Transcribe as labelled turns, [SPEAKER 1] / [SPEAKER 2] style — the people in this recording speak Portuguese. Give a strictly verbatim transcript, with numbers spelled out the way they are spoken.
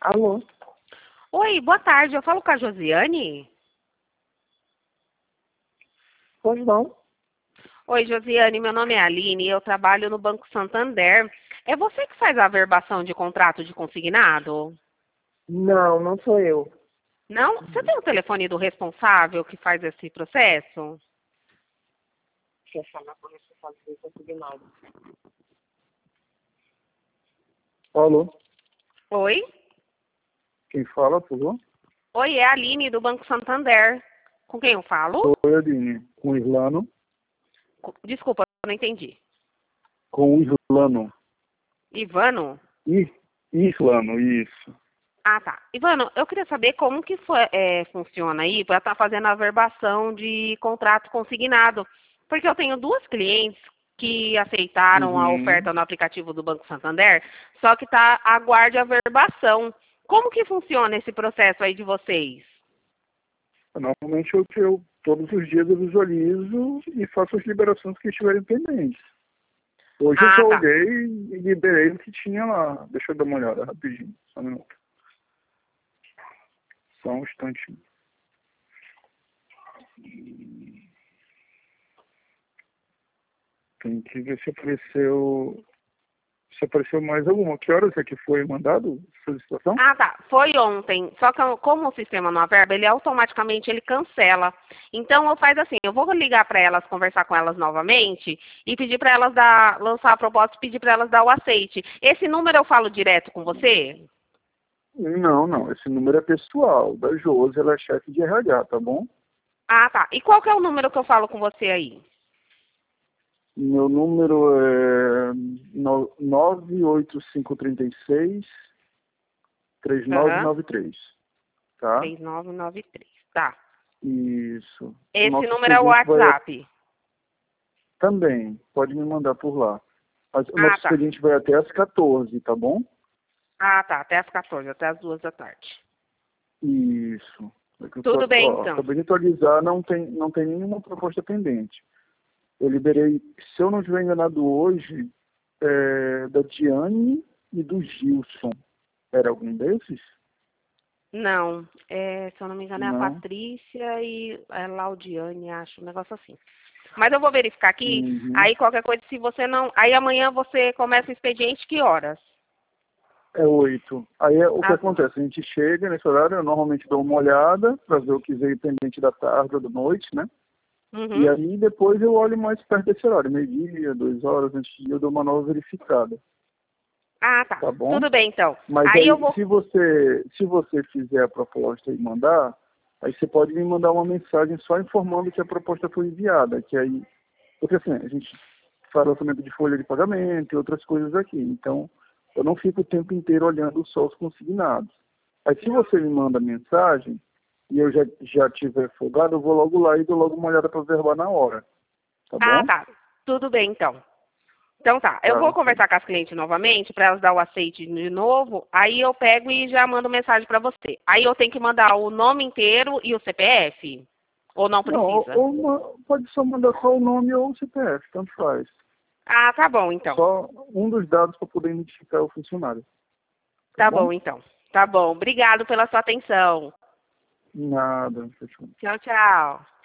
[SPEAKER 1] Alô?
[SPEAKER 2] Oi, boa tarde. Eu falo com a Josiane?
[SPEAKER 1] Pois não?
[SPEAKER 2] Oi, Josiane. Meu nome é Aline e eu trabalho no Banco Santander. É você que faz a averbação de contrato de consignado?
[SPEAKER 1] Não, não sou eu.
[SPEAKER 2] Não? Você tem o telefone do responsável que faz esse processo?
[SPEAKER 1] Deixa eu chamar para o responsável do consignado. Alô?
[SPEAKER 2] Oi?
[SPEAKER 1] Quem fala, por favor?
[SPEAKER 2] Oi, é a Aline do Banco Santander. Com quem eu falo?
[SPEAKER 1] Oi, Aline. Com o Irlano.
[SPEAKER 2] Co- Desculpa, eu não entendi.
[SPEAKER 1] Com o Irlano.
[SPEAKER 2] Ivano?
[SPEAKER 1] I, Irlano, isso.
[SPEAKER 2] Ah, tá. Ivano, eu queria saber como que foi- é, funciona aí para estar fazendo a averbação de contrato consignado. Porque eu tenho duas clientes que aceitaram a
[SPEAKER 1] Uhum.
[SPEAKER 2] oferta no aplicativo do Banco Santander, só que está aguarde a averbação. Como que funciona esse processo aí de vocês?
[SPEAKER 1] Normalmente eu, eu todos os dias eu visualizo e faço as liberações que estiverem pendentes. Hoje eu
[SPEAKER 2] Ah,
[SPEAKER 1] só
[SPEAKER 2] tá.
[SPEAKER 1] olhei e liberei o que tinha lá. Deixa eu dar uma olhada rapidinho. Só um minuto. Só um instantinho. Tem que ver se apareceu. Se apareceu mais alguma. Que horas é que foi mandado a solicitação?
[SPEAKER 2] Ah, tá. Foi ontem. Só que eu- como o sistema não averba, ele automaticamente ele cancela. Então eu faz assim, eu vou ligar para elas, conversar com elas novamente e pedir para elas dar, lançar a proposta e pedir para elas dar o aceite. Esse número eu falo direto com você?
[SPEAKER 1] Não, não. Esse número é pessoal. Da Josi, ela é chefe de R H, tá bom?
[SPEAKER 2] Ah, tá. E qual que é o número que eu falo com você aí?
[SPEAKER 1] Meu número é no- nove oito cinco três seis três nove
[SPEAKER 2] Aham.
[SPEAKER 1] nove três, tá?
[SPEAKER 2] três nove nove três. Tá.
[SPEAKER 1] Isso. O
[SPEAKER 2] Esse
[SPEAKER 1] nosso
[SPEAKER 2] número é o
[SPEAKER 1] expediente vai
[SPEAKER 2] WhatsApp.
[SPEAKER 1] também. Pode me mandar por lá. Mas o
[SPEAKER 2] Ah,
[SPEAKER 1] nosso
[SPEAKER 2] tá.
[SPEAKER 1] expediente vai até às quatorze, tá bom?
[SPEAKER 2] Ah, tá. Até as quatorze, até as duas da tarde.
[SPEAKER 1] Isso. É que eu tô,
[SPEAKER 2] Tudo bem,
[SPEAKER 1] ó,
[SPEAKER 2] então.
[SPEAKER 1] acabei de atualizar, não tem, não tem nenhuma proposta pendente. Eu liberei, se eu não estiver enganado hoje, é, da Diane e do Gilson. Era algum desses?
[SPEAKER 2] Não, é, se eu não me engano é a
[SPEAKER 1] Não.
[SPEAKER 2] Patrícia e a Laudiane, acho, um negócio assim. Mas eu vou verificar aqui,
[SPEAKER 1] Uhum.
[SPEAKER 2] aí qualquer coisa, se você não... Aí amanhã você começa o expediente, que horas?
[SPEAKER 1] É oito. Aí é, o que
[SPEAKER 2] Às oito.
[SPEAKER 1] acontece? A gente chega nesse horário, eu normalmente dou uma olhada para ver o que veio pendente da tarde ou da noite, né? E
[SPEAKER 2] Uhum.
[SPEAKER 1] aí depois eu olho mais perto desse horário, meio-dia, duas horas antes de eu dar uma nova verificada,
[SPEAKER 2] Ah, tá.
[SPEAKER 1] tá bom?
[SPEAKER 2] Tudo bem, então.
[SPEAKER 1] Mas
[SPEAKER 2] Aí eu
[SPEAKER 1] aí,
[SPEAKER 2] vou...
[SPEAKER 1] se você, se você fizer a proposta e mandar, aí você pode me mandar uma mensagem só informando que a proposta foi enviada, que aí, porque assim, a gente faz lançamento de folha de pagamento e outras coisas aqui, então eu não fico o tempo inteiro olhando só os consignados. Aí se você me manda mensagem e eu já, já tiver folgado, eu vou logo lá e dou logo uma olhada para verbar na hora, tá
[SPEAKER 2] Ah,
[SPEAKER 1] bom?
[SPEAKER 2] tá. Tudo bem, então. Então tá, eu
[SPEAKER 1] Tá,
[SPEAKER 2] vou
[SPEAKER 1] ok.
[SPEAKER 2] conversar com as clientes novamente para elas dar o aceite de novo, aí eu pego e já mando mensagem para você. Aí eu tenho que mandar o nome inteiro e o C P F? Ou não
[SPEAKER 1] Não, ou,
[SPEAKER 2] precisa?
[SPEAKER 1] ou ma- pode só mandar só o nome ou o C P F, tanto faz.
[SPEAKER 2] Ah, tá bom, então.
[SPEAKER 1] Só um dos dados para poder identificar o funcionário. Tá
[SPEAKER 2] Tá
[SPEAKER 1] bom?
[SPEAKER 2] bom, então. Tá bom. Obrigado pela sua atenção.
[SPEAKER 1] Nada. Fechou.
[SPEAKER 2] Tchau, tchau.